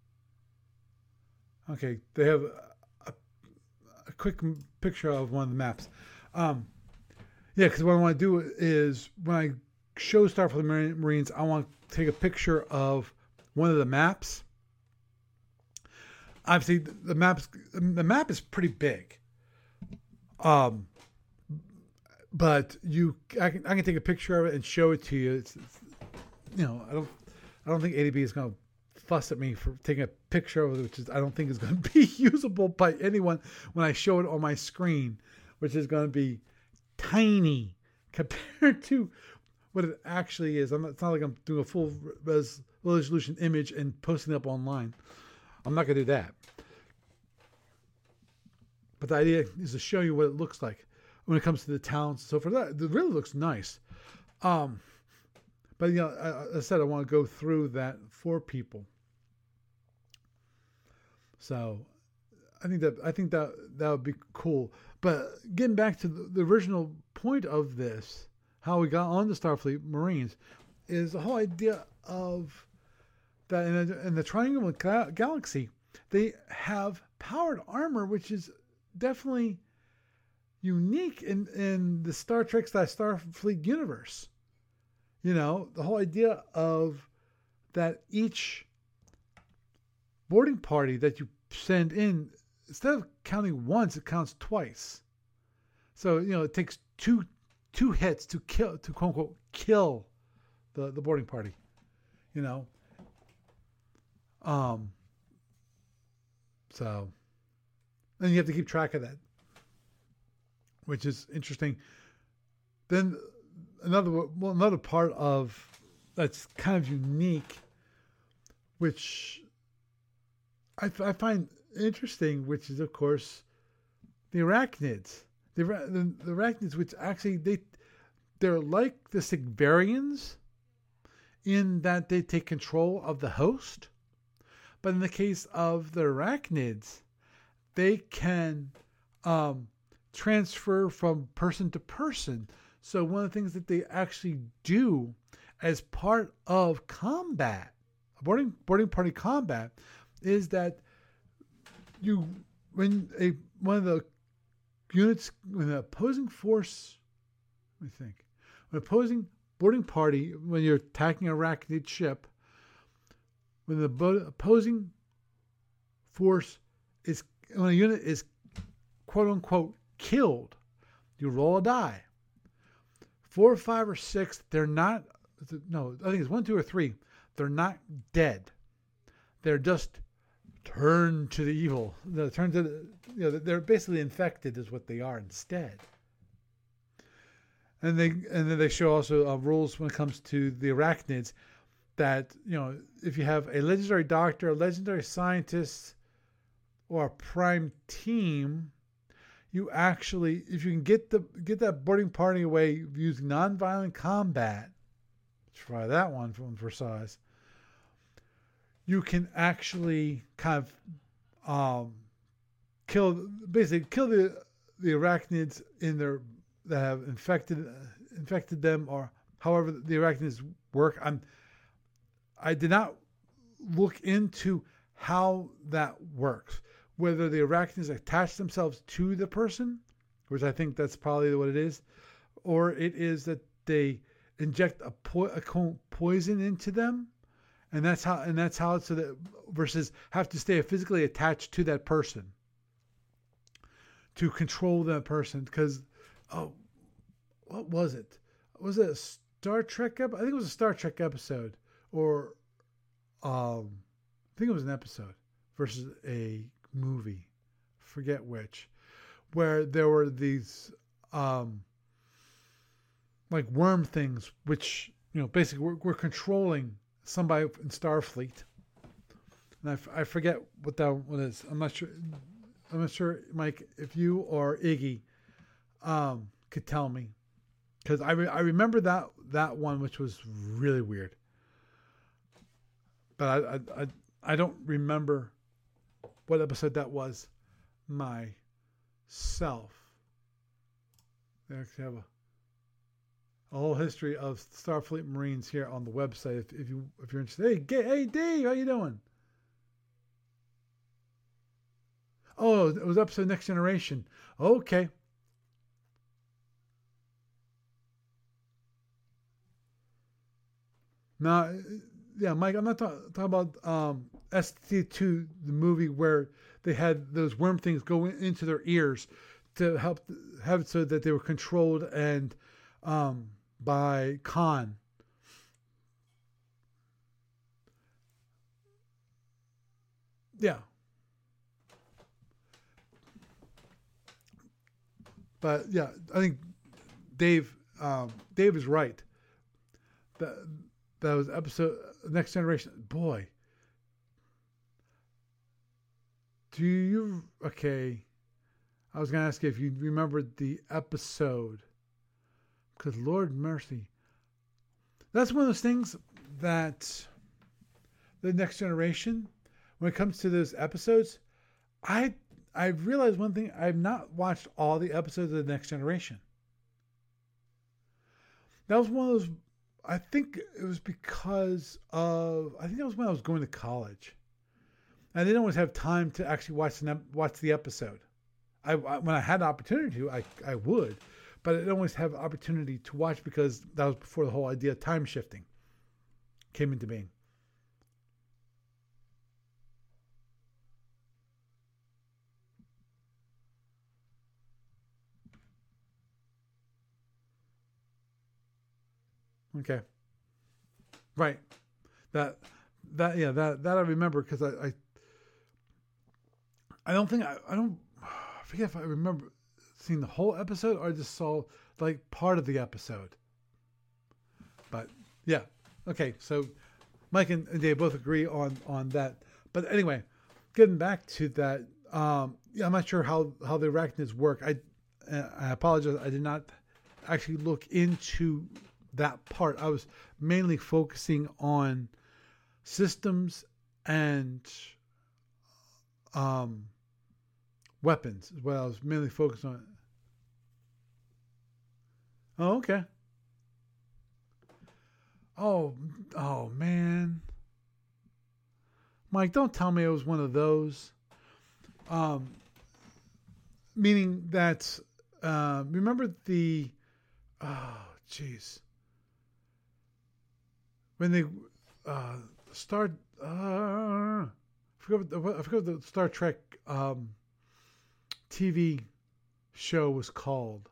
Okay, they have a quick picture of one of the maps. Yeah, because what I want to do is when I show Starfleet Marines, I want to take a picture of one of the maps. Obviously, the map is pretty big. But I can take a picture of it and show it to you. It's I don't think ADB is going to fuss at me for taking a picture of it, which I don't think is going to be usable by anyone when I show it on my screen, which is going to be tiny compared to what it actually is. It's not like I'm doing a full resolution image and posting it up online. I'm not going to do that. But the idea is to show you what it looks like when it comes to the towns and so forth. It really looks nice. But as I said, I want to go through that for people. So I think that would be cool. But getting back to the original point of this, how we got on the Starfleet Marines, is the whole idea of that in the Triangle Galaxy, they have powered armor, which is definitely unique in the Star Trek / Starfleet universe. The whole idea of that each boarding party that you send in, instead of counting once, it counts twice. So, it takes two hits to quote unquote kill the boarding party. So, and you have to keep track of that, which is interesting. Then another part of that's kind of unique, which I find interesting, which is of course the arachnids. The arachnids, which actually they're like the Sigvarians in that they take control of the host, but in the case of the arachnids, they can transfer from person to person. So one of the things that they actually do as part of combat, boarding party combat, is that when one of the units, when the opposing force, let me think, when opposing boarding party, when you're attacking an arachnid ship, when the opposing force when a unit is quote unquote killed, you roll a die. 4, 5, or 6, they're not. No, I think it's 1, 2, or 3. They're not dead. They're just turned to the evil. They're turned to they're basically infected, is what they are instead. And then they show also rules when it comes to the arachnids, that if you have a legendary doctor, a legendary scientist, or a prime team, you actually, if you can get that boarding party away using non-violent combat, try that one for size, you can actually kind of kill the arachnids in their that have infected them, or however the arachnids work. I did not look into how that works, whether the arachnids attach themselves to the person, which I think that's probably what it is, or it is that they inject a poison into them, and that's how it's so that, versus have to stay physically attached to that person to control that person. Because what was it? Was it a Star Trek I think it was a Star Trek episode, or I think it was an episode versus a movie, forget which, where there were these like worm things, which basically we're controlling somebody in Starfleet, and I forget what that one is. I'm not sure, Mike, if you or Iggy could tell me, because I remember that one, which was really weird, but I don't remember what episode that was myself. They actually have a whole history of Starfleet Marines here on the website if you're interested. Hey Dave, how you doing? Oh, it was episode Next Generation. Okay. Now, yeah, Mike, I'm not talking about ST2, the movie where they had those worm things go into their ears to help have it so that they were controlled and by Khan. Yeah. But yeah, I think Dave is right. That was episode Next Generation. Boy, okay, I was going to ask you if you remembered the episode, because Lord mercy, that's one of those things that the Next Generation, when it comes to those episodes, I realized one thing: I've not watched all the episodes of the Next Generation. That was one of those. I think it was because of. I think that was when I was going to college. I didn't always have time to actually watch the episode. When I had the opportunity to, I would, but I didn't always have the opportunity to watch, because that was before the whole idea of time shifting came into being. Okay. Right. That I remember, because I don't think I don't I forget if I remember seeing the whole episode or I just saw like part of the episode. But yeah. Okay, so Mike and Dave both agree on that. But anyway, getting back to that, yeah, I'm not sure how the arachnids work. I apologize. I did not actually look into that part. I was mainly focusing on systems and weapons is what I was mainly focused on. Oh, okay. Oh man, Mike, don't tell me it was one of those. Meaning that remember the jeez. When they start, I forgot what the Star Trek TV show was called.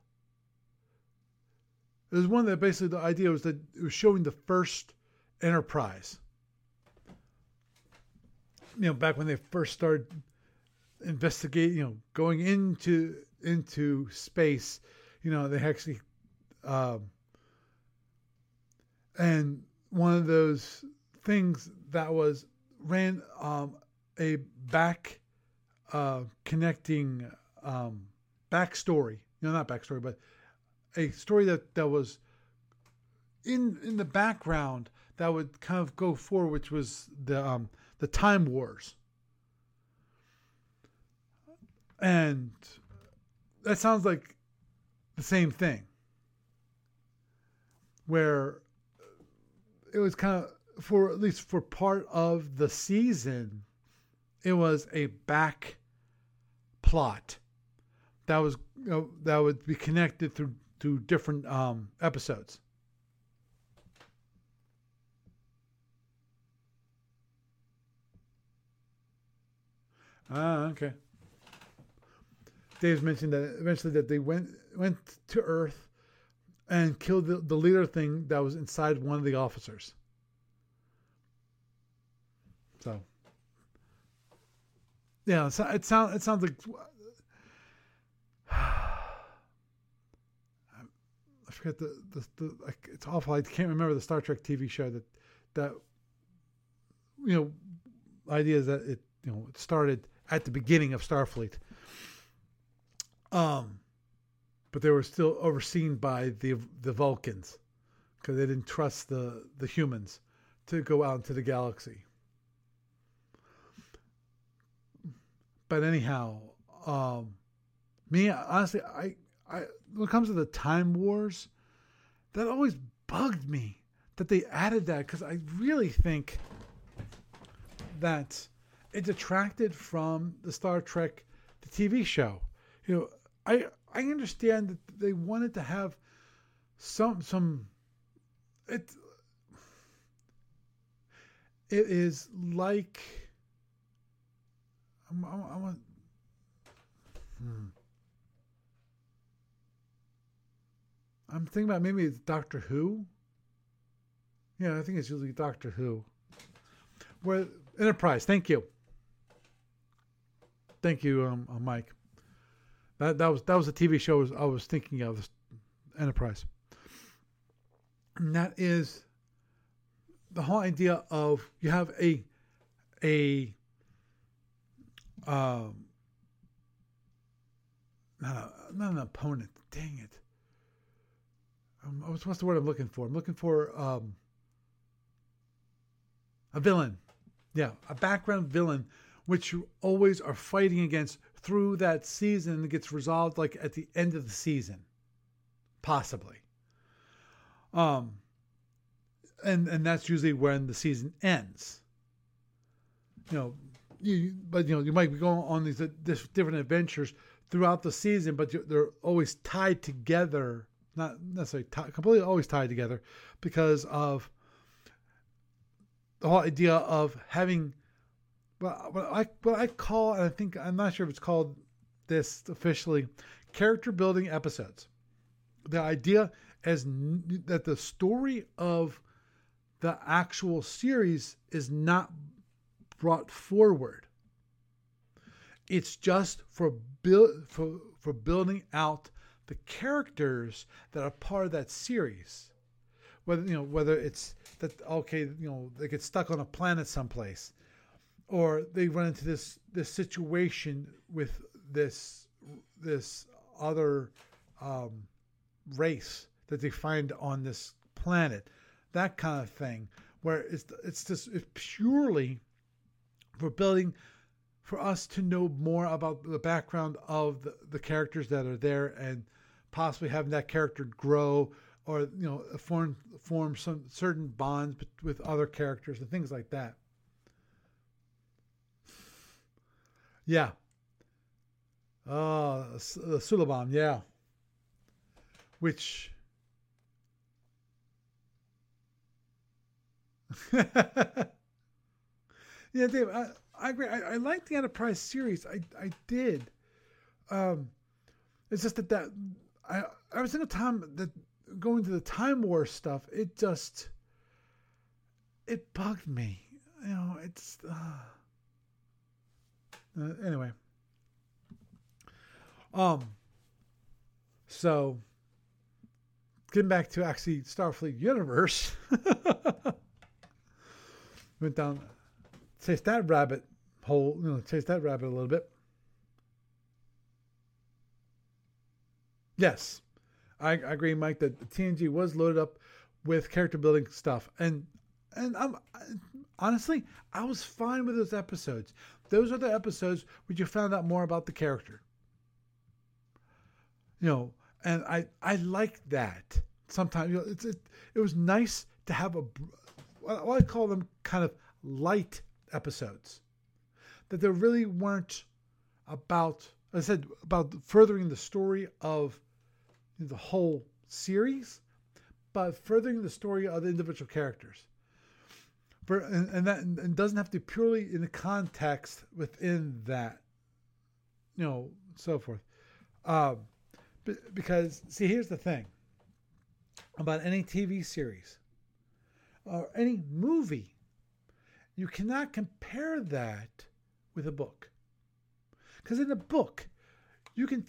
It was one that basically the idea was that it was showing the first Enterprise. back when they first started investigating, going into space, they actually, and one of those things that was ran a back connecting backstory, not backstory, but a story that was in the background that would kind of go forward, which was the Time Wars. And that sounds like the same thing, where it was kind of, for at least for part of the season, it was a back plot that was that would be connected through different episodes. Okay. Dave's mentioned that eventually that they went to Earth and killed the leader thing that was inside one of the officers. So, yeah, it sounds like I forget the like, it's awful. I can't remember the Star Trek TV show that idea is that it it started at the beginning of Starfleet. But they were still overseen by the Vulcans because they didn't trust the humans to go out into the galaxy. But anyhow, me honestly, I when it comes to the Time Wars, that always bugged me that they added that, because I really think that it detracted from the Star Trek, the TV show. I understand that they wanted to have some it is like I want I'm thinking about maybe it's Doctor Who. Yeah, I think it's usually Doctor Who. Where Enterprise, thank you, Mike. That was a TV show I was thinking of, Enterprise. And that is the whole idea of you have not an opponent. Dang it. What's the word I'm looking for? I'm looking for a villain. Yeah, a background villain, which you always are fighting against through that season, and it gets resolved like at the end of the season, possibly. And that's usually when the season ends. You might be going on these different adventures throughout the season, but they're always tied together. Not necessarily completely always tied together, because of the whole idea of having what I call, and I think, I'm not sure if it's called this officially, character building episodes. The idea is that the story of the actual series is not brought forward. It's just for building out the characters that are part of that series. Whether it's that, okay, they get stuck on a planet someplace, or they run into this situation with this other race that they find on this planet, that kind of thing, where it's purely for us to know more about the background of the characters that are there, and possibly having that character grow, or form some certain bonds with other characters and things like that. Yeah. The Suliban, yeah. Which yeah, Dave, I agree. I like the Enterprise series. I did. It's just that every single time that going to the Time War stuff, it bugged me. It's Anyway. So getting back to actually Starfleet Universe, went down, chased that rabbit hole, chased that rabbit a little bit. Yes, I agree, Mike, that the TNG was loaded up with character building stuff, and honestly, I was fine with those episodes. Those are the episodes where you found out more about the character. And I like that. Sometimes it was nice to have what I call them kind of light episodes, that they really weren't about, as I said, about furthering the story of the whole series, but furthering the story of the individual characters. And doesn't have to be purely in the context within that, so forth. Because, see, here's the thing about any TV series or any movie. You cannot compare that with a book. Because in a book, you can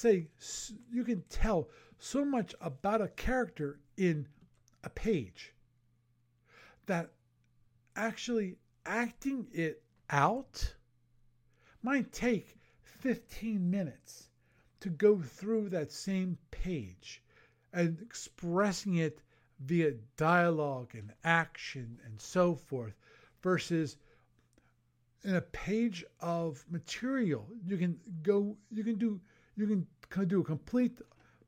tell so much about a character in a page that actually acting it out might take 15 minutes to go through that same page and expressing it via dialogue and action and so forth, versus in a page of material you can do a complete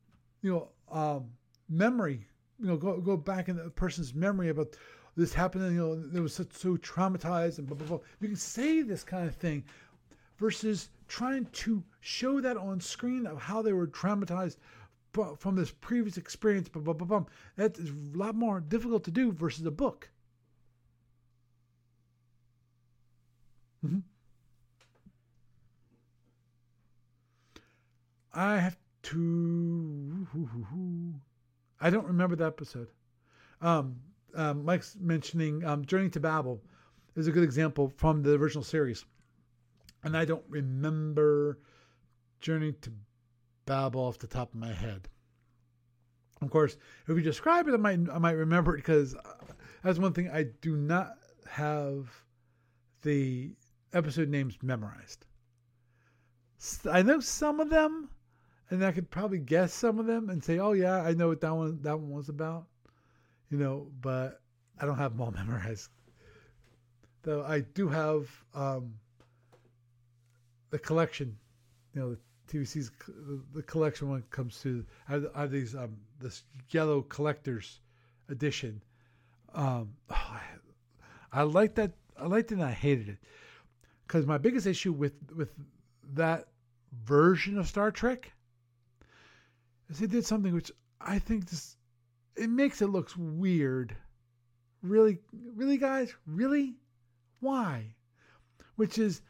memory, go back in the person's memory about this happening, they was so traumatized and blah blah blah. You can say this kind of thing versus trying to show that on screen of how they were traumatized from this previous experience. Blah, blah, blah, blah. That is a lot more difficult to do versus a book. Mm-hmm. I have to. I don't remember the episode. Mike's mentioning Journey to Babel is a good example from the original series. And I don't remember Journey to Babel off the top of my head. Of course, if we describe it, I might remember it, because that's one thing, I do not have the episode names memorized. I know some of them, and I could probably guess some of them and say, "Oh yeah, I know what that one was about," but I don't have them all memorized. Though I do have the collection, the TVC's the collection when it comes to these this yellow collector's edition. I liked that. I liked it and I hated it, because my biggest issue with that version of Star Trek is they did something which I think it makes it look weird. Really, really, guys, really, why? Which is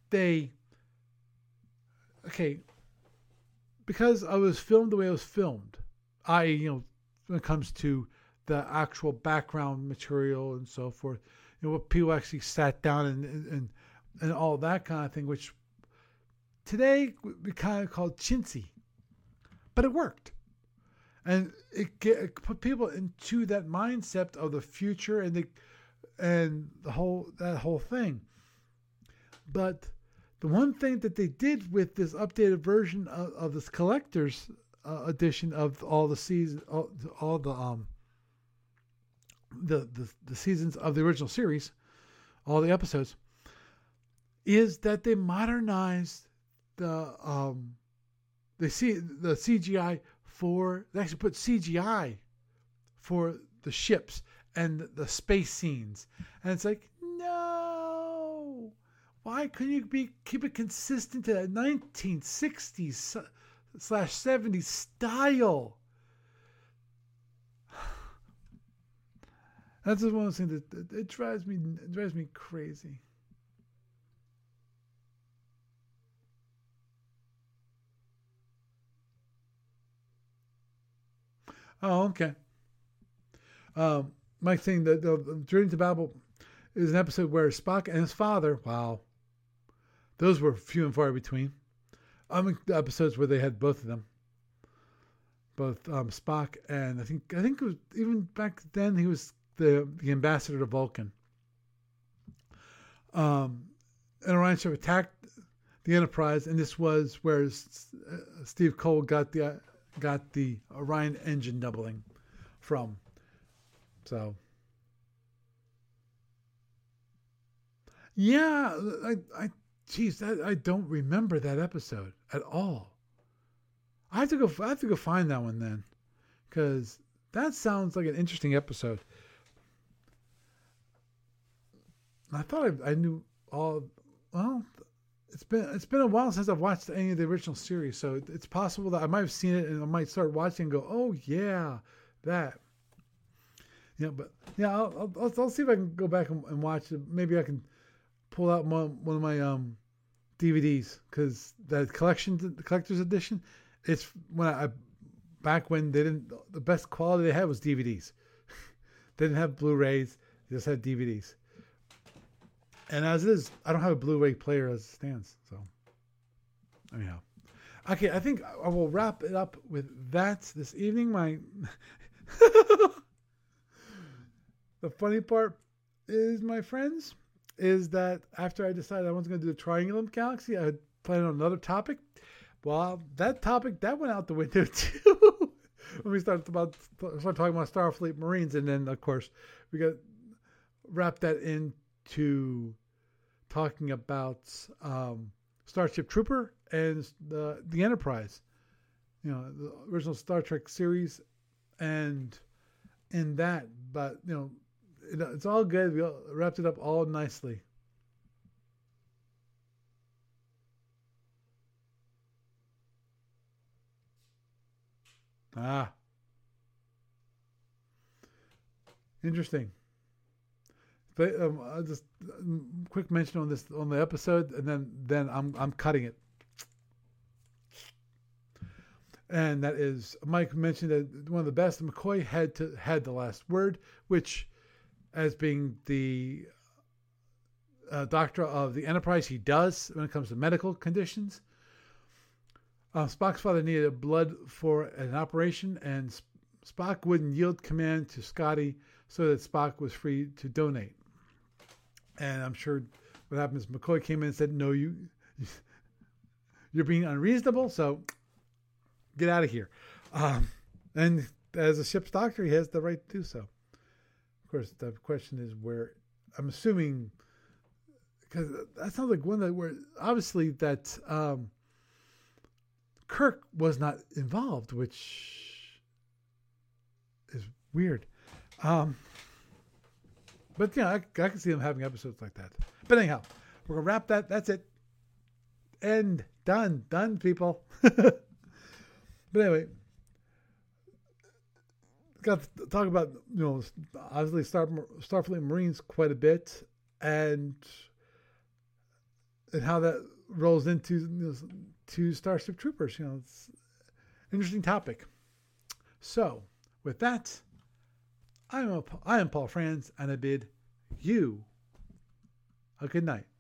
because I was filmed the way I was filmed, when it comes to the actual background material and so forth, what people actually sat down and all that kind of thing, which today we kind of call chintzy, but it worked, and it put people into that mindset of the future and that whole thing. But the one thing that they did with this updated version of this collector's edition of all the seasons, all the seasons of the original series, all the episodes, is that they modernized the CGI they actually put CGI for the ships and the space scenes, and it's like, no. Why couldn't you keep it consistent to that 1960s / 70s style? That's just one of those things that it drives me crazy. Oh, okay. Mike saying that Journey to Babel is an episode where Spock and his father, wow, those were few and far between. The episodes where they had both of them, both Spock and I think it was even back then he was the ambassador to Vulcan. And Orion ship attacked the Enterprise, and this was where Steve Cole got the Orion engine doubling from. So, yeah, I don't remember that episode at all. I have to go find that one then, because that sounds like an interesting episode. I thought I knew all. Well, it's been a while since I've watched any of the original series, so it's possible that I might have seen it and I might start watching and go, "Oh yeah, that." Yeah, but yeah, I'll see if I can go back and watch it. Maybe I can pull out one of my DVDs, because that collector's edition. It's back when they didn't. The best quality they had was DVDs. They didn't have Blu-rays. They just had DVDs. And as it is, I don't have a Blu-ray player as it stands. So, anyhow. Okay, I think I will wrap it up with that this evening. The funny part is, my friends, is that after I decided I wasn't going to do the Triangulum Galaxy, I had planned on another topic. Well, that topic, that went out the window too. When we started talking about Starfleet Marines, and then, of course, we got wrapped that into talking about Starship Trooper and the Enterprise, the original Star Trek series, and in that. But it's all good. We wrapped it up all nicely. Interesting. But I'll just quick mention on the episode, and then I'm cutting it. And that is, Mike mentioned that one of the best, McCoy had the last word, which, as being the doctor of the Enterprise, he does when it comes to medical conditions. Spock's father needed blood for an operation, and Spock wouldn't yield command to Scotty, so that Spock was free to donate. And I'm sure what happened is McCoy came in and said, "No, you're being unreasonable, so get out of here." And as a ship's doctor, he has the right to do so. Of course, the question is where, I'm assuming, because that sounds like one that where obviously that Kirk was not involved, which is weird. But I can see them having episodes like that. But anyhow, we're gonna wrap that. That's it. End. Done, people. But anyway, got to talk about obviously Starfleet Marines quite a bit, and how that rolls into to Starship Troopers. It's an interesting topic. So with that, I am Paul Franz, and I bid you a good night.